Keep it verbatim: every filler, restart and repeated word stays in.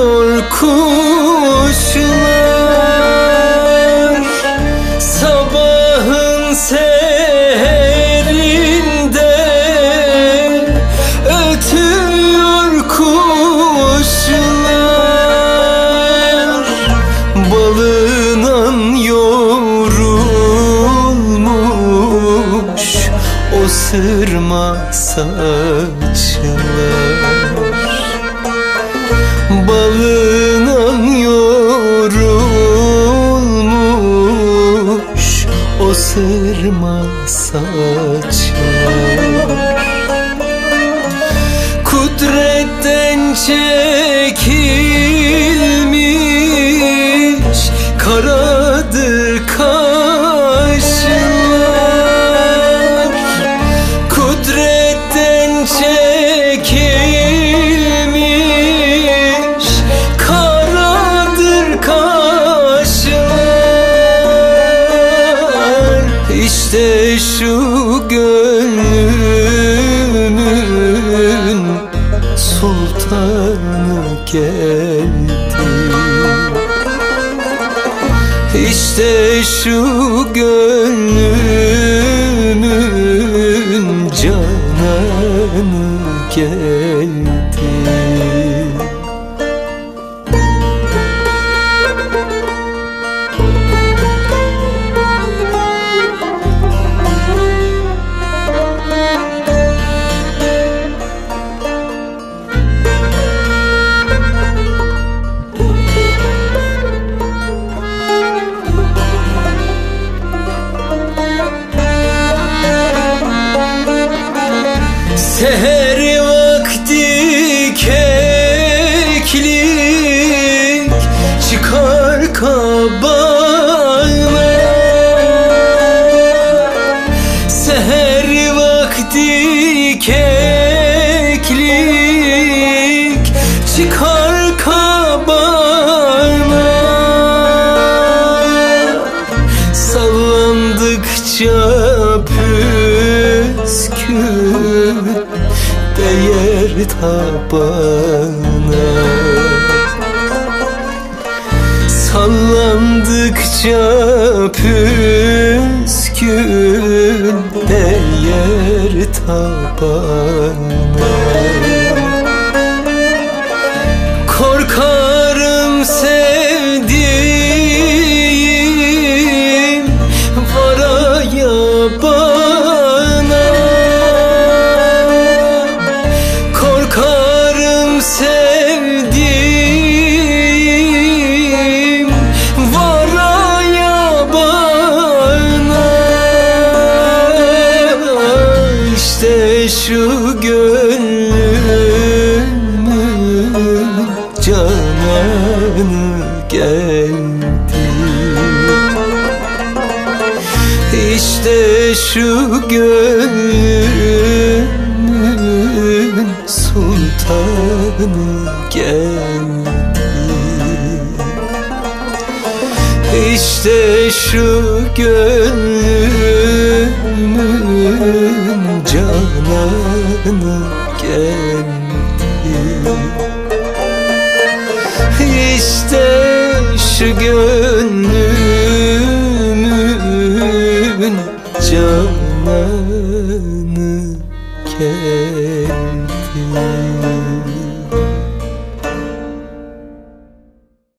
kuşlar, sabahın seherinde ötüyor kuşlar. Balından yorulmuş o sırma saçlar, balından yorulmuş o sırma saçlar. Kudretten çekilmiş karadır kaşlar, kudretten çekilmiş karadır kaşlar. İşte şu gönlümün sultanı geldi, İşte şu gönlümün cananı geldi. Seher vakti keklik çıkar kabağına, seher vakti keklik çıkar kabağına. Sallandıkça püskül değer tabana, sallandıkça püskül değer tabana. Korkarım sevdiğim varaya bana, korkarım sevdiğim varaya bana. İşte şu gönlümün cananı geldi, İşte şu gönlümün sultanı geldi, İşte şu gönlümün cananı geldi, İşte şu gönlümün